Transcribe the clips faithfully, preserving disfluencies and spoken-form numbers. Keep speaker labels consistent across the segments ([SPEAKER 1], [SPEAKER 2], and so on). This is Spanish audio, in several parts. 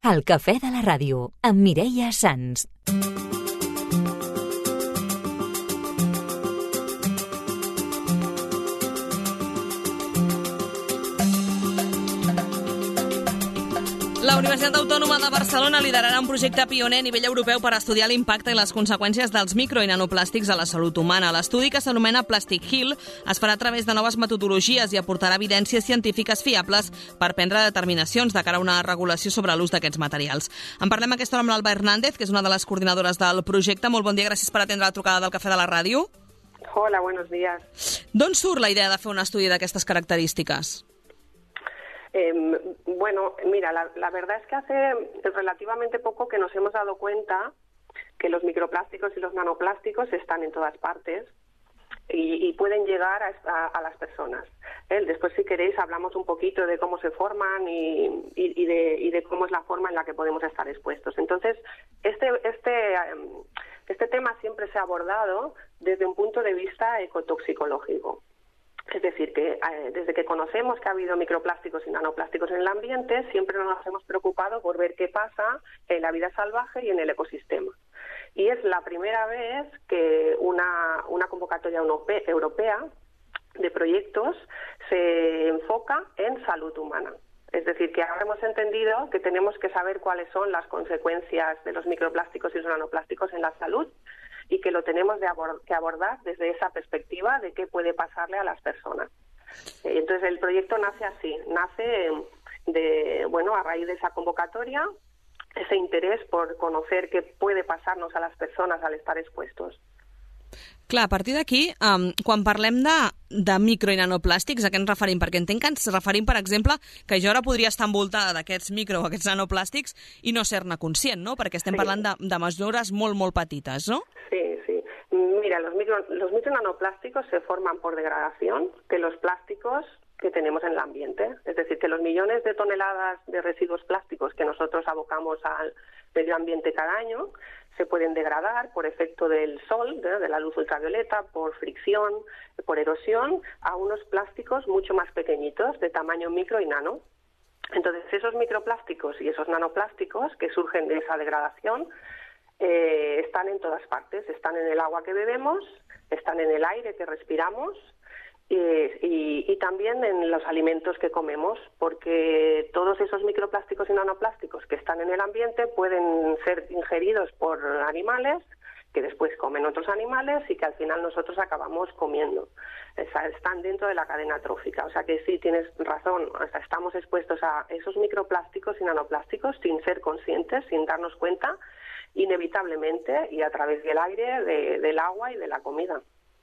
[SPEAKER 1] El cafè de la ràdio, amb Mireia Sans.
[SPEAKER 2] La Universitat Autònoma de Barcelona liderarà un projecte pioner a nivell europeu per estudiar l'impacte i les conseqüències dels micro i nanoplàstics a la salut humana. L'estudi, que s'anomena Plastic Hill, es farà a través de noves metodologies i aportarà evidències científiques fiables per prendre determinacions de cara a una regulació sobre l'ús d'aquests materials. En parlem a aquesta hora amb l'Alba Hernández, que és una de les coordinadores del projecte. Molt bon dia, gràcies per atendre la trucada del Cafè de la Ràdio.
[SPEAKER 3] Hola, buenos días.
[SPEAKER 2] D'on surt la idea de fer un estudi d'aquestes característiques?
[SPEAKER 3] Eh, bueno, mira, la, la verdad es que hace relativamente poco que nos hemos dado cuenta que los microplásticos y los nanoplásticos están en todas partes y, y pueden llegar a, a, a las personas. ¿Eh? Después, si queréis, hablamos un poquito de cómo se forman y, y, y, de, y de cómo es la forma en la que podemos estar expuestos. Entonces, este, este, este tema siempre se ha abordado desde un punto de vista ecotoxicológico. Es decir, que eh, desde que conocemos que ha habido microplásticos y nanoplásticos en el ambiente, siempre nos hemos preocupado por ver qué pasa en la vida salvaje y en el ecosistema. Y es la primera vez que una, una convocatoria europea de proyectos se enfoca en salud humana. Es decir, que ahora hemos entendido que tenemos que saber cuáles son las consecuencias de los microplásticos y los nanoplásticos en la salud, y que lo tenemos de abord- que abordar desde esa perspectiva de qué puede pasarle a las personas. Entonces el proyecto nace así, nace de, bueno, a raíz de esa convocatoria, ese interés por conocer qué puede pasarnos a las personas al estar expuestos.
[SPEAKER 2] Clar, a partir d'aquí, um, quan parlem de, de micro i nanoplàstics, a què ens referim? Perquè entenc que ens referim, per exemple, que jo ara podria estar envoltada d'aquests micro o aquests nanoplàstics i no ser-ne conscient, no? Perquè estem sí. parlant de, de mesures molt, molt petites, no?
[SPEAKER 3] Sí, sí. Mira, los micro, los micro nanoplásticos se forman por degradación de los plásticos que tenemos en el ambiente. Es decir, que los millones de toneladas de residuos plásticos que nosotros abocamos al medio ambiente cada año se pueden degradar por efecto del sol, de, de la luz ultravioleta, por fricción, por erosión, a unos plásticos mucho más pequeñitos, de tamaño micro y nano. Entonces, esos microplásticos y esos nanoplásticos que surgen de esa degradación eh, están en todas partes. Están en el agua que bebemos, están en el aire que respiramos, Y, y, y también en los alimentos que comemos, porque todos esos microplásticos y nanoplásticos que están en el ambiente pueden ser ingeridos por animales, que después comen otros animales y que al final nosotros acabamos comiendo. O sea, están dentro de la cadena trófica. O sea que sí, tienes razón, o sea, estamos expuestos a esos microplásticos y nanoplásticos sin ser conscientes, sin darnos cuenta, inevitablemente, y a través del aire, de, del agua y de la comida.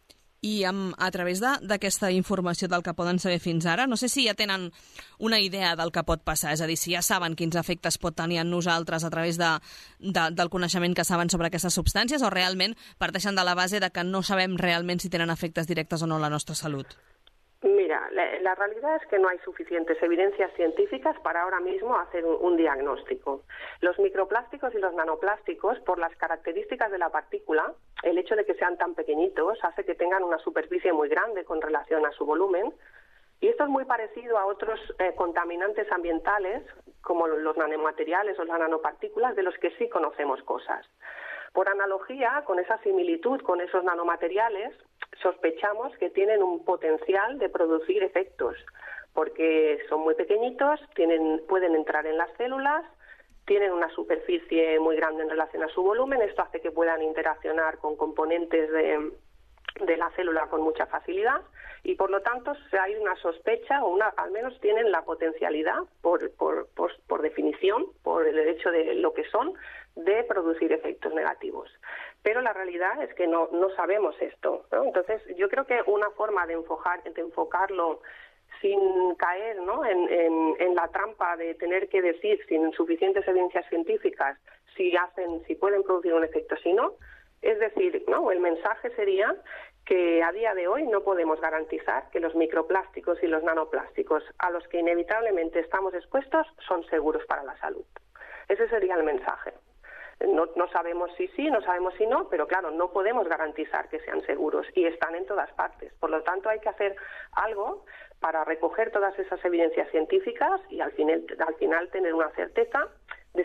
[SPEAKER 2] I um, a través d'aquesta informació del que poden saber fins ara, no sé si ja tenen una idea del que pot passar, és a dir, si ja saben quins efectes pot tenir en nosaltres a través de, de, del coneixement que saben sobre aquestes substàncies, o realment parteixen de la base de que no sabem realment si tenen efectes directes o no en la nostra salut?
[SPEAKER 3] Mira, la, la realidad es que no hay suficientes evidencias científicas para ahora mismo hacer un, un diagnóstico. Los microplásticos y los nanoplásticos, por las características de la partícula, el hecho de que sean tan pequeñitos hace que tengan una superficie muy grande con relación a su volumen, y esto es muy parecido a otros eh, contaminantes ambientales, como los nanomateriales o las nanopartículas, de los que sí conocemos cosas. Por analogía, con esa similitud con esos nanomateriales, sospechamos que tienen un potencial de producir efectos, porque son muy pequeñitos, tienen, pueden entrar en las células, tienen una superficie muy grande en relación a su volumen. Esto hace que puedan interaccionar con componentes de, de la célula con mucha facilidad, y por lo tanto hay una sospecha, o una, al menos tienen la potencialidad, por, por, por, por definición, por el hecho de lo que son, de producir efectos negativos. Pero la realidad es que no, no sabemos esto, ¿no? Entonces, yo creo que una forma de, enfocar, de enfocarlo sin caer, ¿no?, en, en, en la trampa de tener que decir sin suficientes evidencias científicas si hacen, si pueden producir un efecto, si no, es decir, ¿no?, el mensaje sería que a día de hoy no podemos garantizar que los microplásticos y los nanoplásticos a los que inevitablemente estamos expuestos son seguros para la salud. Ese sería el mensaje. No, no sabemos si sí, no sabemos si no, pero claro, no podemos garantizar que sean seguros y están en todas partes. Por lo tanto, hay que hacer algo para recoger todas esas evidencias científicas y al final, al final tener una certeza de si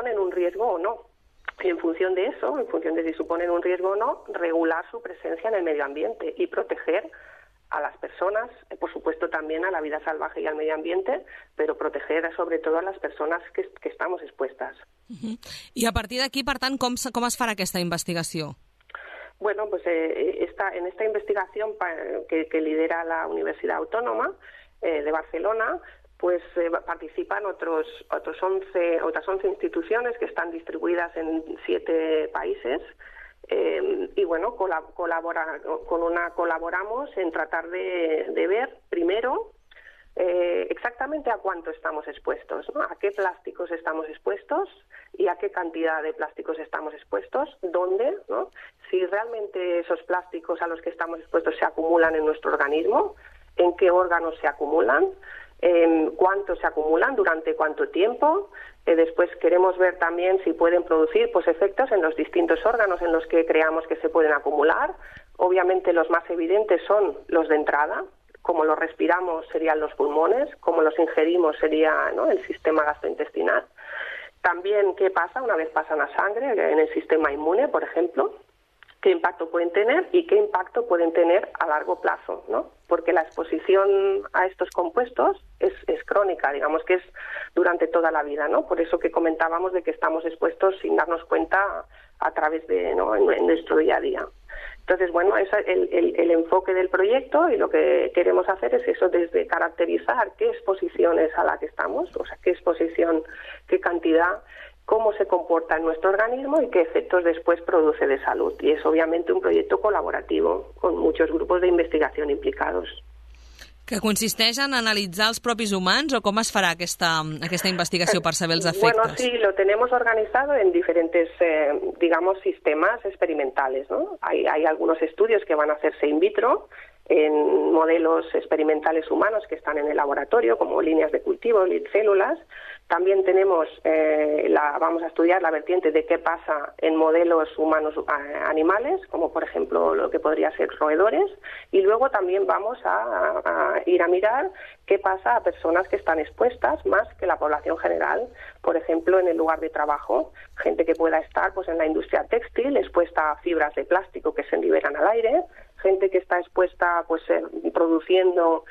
[SPEAKER 3] suponen un riesgo o no. Y en función de eso, en función de si suponen un riesgo o no, regular su presencia en el medio ambiente y proteger a las personas, por supuesto también a la vida salvaje y al medio ambiente, pero proteger sobre todo a las personas que, que estamos expuestas.
[SPEAKER 2] Uh-huh. I a partir d'aquí, per tant, com, com es farà aquesta investigació?
[SPEAKER 3] Bueno, pues eh, esta, en esta investigación que, que lidera la Universidad Autónoma eh, de Barcelona, pues eh, participan otros, otros once, otras once instituciones que están distribuidas en siete países. Eh, y bueno, colabora, con una colaboramos en tratar de, de ver primero eh, exactamente a cuánto estamos expuestos, ¿no? A qué plásticos estamos expuestos y a qué cantidad de plásticos estamos expuestos, dónde, ¿no? Si realmente esos plásticos a los que estamos expuestos se acumulan en nuestro organismo, en qué órganos se acumulan, eh, cuánto se acumulan, durante cuánto tiempo. Eh, después queremos ver también si pueden producir pues efectos en los distintos órganos en los que creamos que se pueden acumular. Obviamente los más evidentes son los de entrada, como los respiramos serían los pulmones, como los ingerimos sería, ¿no?, el sistema gastrointestinal. También qué pasa una vez pasan a sangre en el sistema inmune, por ejemplo, qué impacto pueden tener y qué impacto pueden tener a largo plazo, ¿no? Porque la exposición a estos compuestos es, es crónica, digamos que es durante toda la vida, ¿no? Por eso que comentábamos de que estamos expuestos sin darnos cuenta a través de, ¿no?, en, en nuestro día a día. Entonces, bueno, es el, el, el enfoque del proyecto, y lo que queremos hacer es eso, desde caracterizar qué exposición es a la que estamos, o sea, qué exposición, qué cantidad, cómo se comporta en nuestro organismo y qué efectos después produce de salud. Y es obviamente un proyecto colaborativo con muchos grupos de investigación implicados.
[SPEAKER 2] Que consisteix en analitzar els propis humans, o com es farà aquesta, aquesta investigació per saber els efectes?
[SPEAKER 3] Bueno, sí, lo tenemos organizado en diferentes, eh, digamos, sistemas experimentales, ¿no? Hay, hay algunos estudios que van a hacerse in vitro, en modelos experimentales humanos que están en el laboratorio, como líneas de cultivo, células. También tenemos, eh, la, vamos a estudiar la vertiente de qué pasa en modelos humanos animales, como por ejemplo lo que podría ser roedores, y luego también vamos a, a ir a mirar qué pasa a personas que están expuestas más que la población general, por ejemplo en el lugar de trabajo, gente que pueda estar pues en la industria textil, expuesta a fibras de plástico que se liberan al aire, gente que está expuesta pues eh, produciendo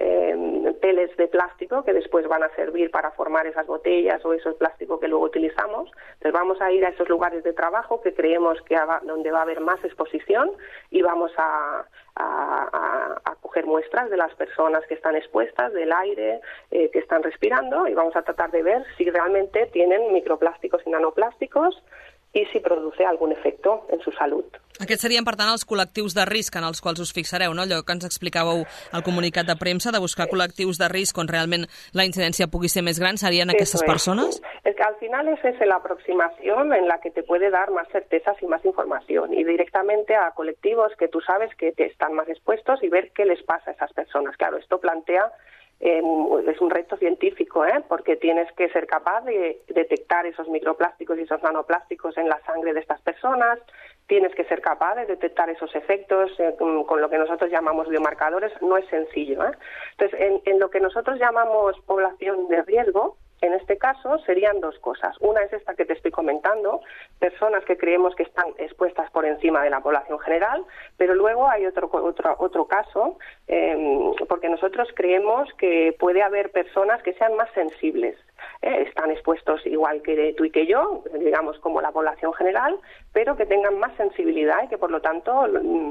[SPEAKER 3] eh, pellets de plástico que después van a servir para formar esas botellas o esos plásticos que luego utilizamos. Entonces vamos a ir a esos lugares de trabajo que creemos que ha, donde va a haber más exposición, y vamos a, a, a, a coger muestras de las personas que están expuestas, del aire eh, que están respirando, y vamos a tratar de ver si realmente tienen microplásticos y nanoplásticos i si produce algun efecte en su salut.
[SPEAKER 2] Aquests serien, per tant, els col·lectius de risc en els quals us fixareu, no? Allò que ens explicàveu al comunicat de premsa, de buscar col·lectius de risc on realment la incidència pugui ser més gran, serien aquestes
[SPEAKER 3] Eso
[SPEAKER 2] persones?
[SPEAKER 3] Es. es que al final esa es la aproximación en la que te puede dar más certezas y más información, y directamente a colectivos que tú sabes que te están más expuestos y ver qué les pasa a esas personas. Claro, esto plantea Eh, es un reto científico, ¿eh? Porque tienes que ser capaz de detectar esos microplásticos y esos nanoplásticos en la sangre de estas personas, tienes que ser capaz de detectar esos efectos eh, con, con lo que nosotros llamamos biomarcadores. No es sencillo, ¿eh? Entonces, en, en lo que nosotros llamamos población de riesgo, en este caso serían dos cosas. Una es esta que te estoy comentando, personas que creemos que están expuestas por encima de la población general, pero luego hay otro otro otro caso, eh, porque nosotros creemos que puede haber personas que sean más sensibles. Eh, están expuestos igual que tú y que yo, digamos como la población general, pero que tengan más sensibilidad y que por lo tanto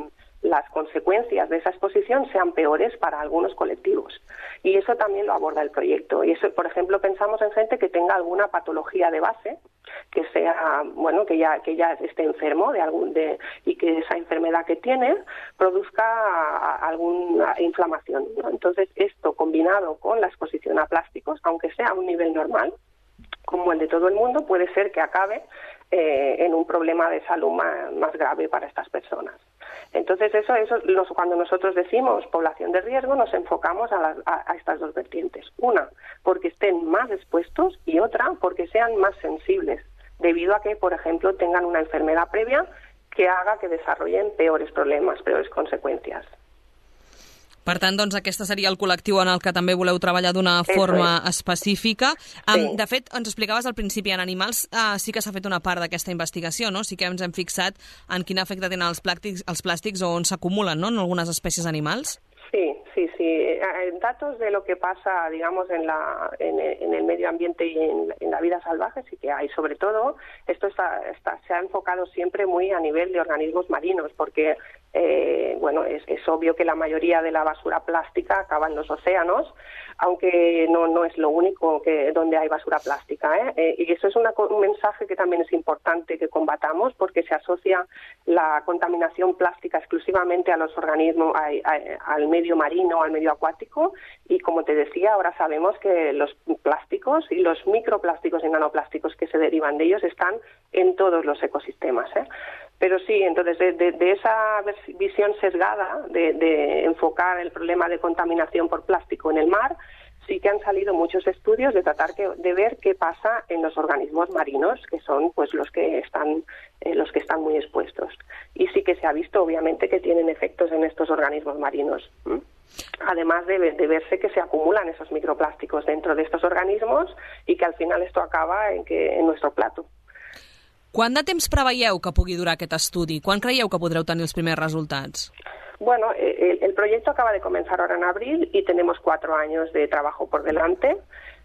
[SPEAKER 3] las consecuencias de esa exposición sean peores para algunos colectivos. Y eso también lo aborda el proyecto. Y eso, por ejemplo, pensamos en gente que tenga alguna patología de base, que sea, bueno, que ya que ya esté enfermo de algún de y que esa enfermedad que tiene produzca alguna inflamación, ¿no? Entonces, esto combinado con la exposición a plásticos, aunque sea a un nivel normal, como el de todo el mundo, puede ser que acabe eh, en un problema de salud más, más grave para estas personas. Entonces, eso, eso los, cuando nosotros decimos población de riesgo, nos enfocamos a, las, a, a estas dos vertientes. Una, porque estén más expuestos, y otra, porque sean más sensibles, debido a que, por ejemplo, tengan una enfermedad previa que haga que desarrollen peores problemas, peores consecuencias.
[SPEAKER 2] Per tant, doncs, aquest seria el col·lectiu en el que també voleu treballar d'una forma es. específica. Sí. Um, de fet, ens explicaves al principi, en animals uh, sí que s'ha fet una part d'aquesta investigació, no? Sí que ens hem fixat en quin efecte tenen els plàstics, els plàstics o on s'acumulen, no?, en algunes espècies animals.
[SPEAKER 3] Sí, sí, sí. Datos de lo que pasa, digamos, en, la, en, en el medio ambiente y en, en la vida salvaje sí que hay. Sobre todo, esto está, está, se ha enfocado siempre muy a nivel de organismos marinos, porque, eh, bueno, es, es obvio que la mayoría de la basura plástica acaba en los océanos, aunque no, no es lo único que donde hay basura plástica, ¿eh? Eh, y eso es una, un mensaje que también es importante que combatamos, porque se asocia la contaminación plástica exclusivamente a los organismos, a, a, al medio marino, al medio acuático, y como te decía, ahora sabemos que los plásticos y los microplásticos y nanoplásticos que se derivan de ellos están en todos los ecosistemas, ¿eh? Pero sí, entonces de, de, de esa visión sesgada de, de enfocar el problema de contaminación por plástico en el mar, sí que han salido muchos estudios de tratar que, de ver qué pasa en los organismos marinos, que son pues los que están eh, los que están muy expuestos. Y sí que se ha visto, obviamente, que tienen efectos en estos organismos marinos. ¿Mm? Además de, de verse que se acumulan esos microplásticos dentro de estos organismos y que al final esto acaba en, que, en nuestro plato.
[SPEAKER 2] Quant de temps preveieu que pugui durar aquest estudi? Quan creieu que podreu tenir els primers resultats?
[SPEAKER 3] Bueno, el, el proyecto acaba de comenzar ahora en abril y tenemos cuatro años de trabajo por delante,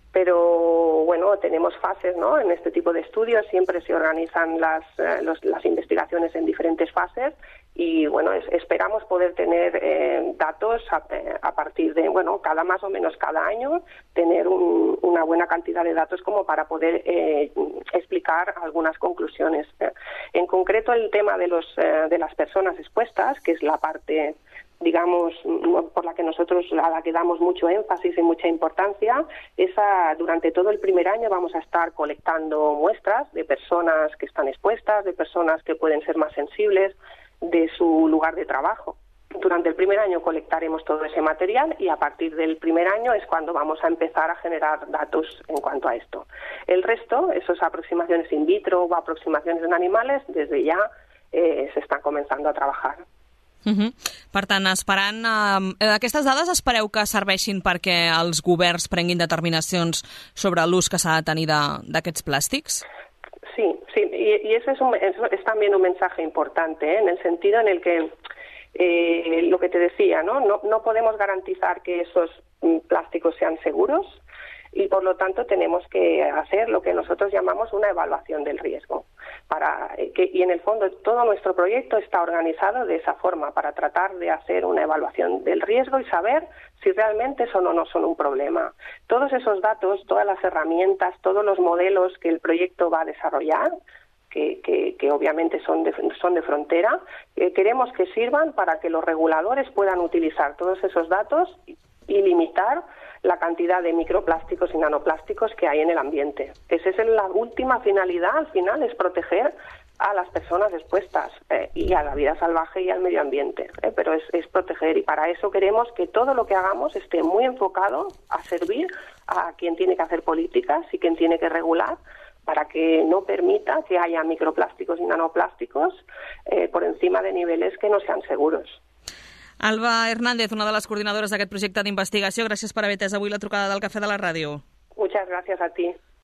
[SPEAKER 3] pero bueno, tenemos fases, ¿no? En este tipo de estudios siempre se organizan las, eh, los, las investigaciones en diferentes fases y bueno, es, esperamos poder tener eh, datos a, a partir de, bueno, cada más o menos cada año, tener un, una buena cantidad de datos como para poder eh, explicar algunas conclusiones. En concreto, el tema de, los, eh, de las personas expuestas, que es la parte, digamos, por la que nosotros a la que damos mucho énfasis y mucha importancia, esa durante todo el primer año vamos a estar colectando muestras de personas que están expuestas, de personas que pueden ser más sensibles, de su lugar de trabajo. Durante el primer año colectaremos todo ese material y a partir del primer año es cuando vamos a empezar a generar datos en cuanto a esto. El resto, esas aproximaciones in vitro o aproximaciones en animales, desde ya eh, se están comenzando a trabajar.
[SPEAKER 2] Uh-huh. Per tant, esperant, eh, aquestes dades espereu que serveixin perquè els governs prenguin determinacions sobre l'ús que s'ha de tenir d'aquests plàstics?
[SPEAKER 3] Sí, sí, y, y eso, es un, eso es también un mensaje importante, ¿eh? En el sentido en el que eh, lo que te decía, ¿no? No, no podemos garantizar que esos plásticos sean seguros y por lo tanto tenemos que hacer lo que nosotros llamamos una evaluación del riesgo. Para que, y en el fondo todo nuestro proyecto está organizado de esa forma, para tratar de hacer una evaluación del riesgo y saber si realmente son o no son un problema. Todos esos datos, todas las herramientas, todos los modelos que el proyecto va a desarrollar, que, que, que obviamente son de, son de frontera, eh, queremos que sirvan para que los reguladores puedan utilizar todos esos datos y, y limitar la cantidad de microplásticos y nanoplásticos que hay en el ambiente. Esa es la última finalidad, al final, es proteger a las personas expuestas eh, y a la vida salvaje y al medio ambiente, eh, pero es, es proteger, y para eso queremos que todo lo que hagamos esté muy enfocado a servir a quien tiene que hacer políticas y quien tiene que regular, para que no permita que haya microplásticos y nanoplásticos eh, por encima de niveles que no sean seguros.
[SPEAKER 2] Alba Hernández, una de les coordinadores d'aquest projecte d'investigació, gràcies per haver atès avui la trucada del Cafè de la Ràdio.
[SPEAKER 3] Muchas gracias a ti.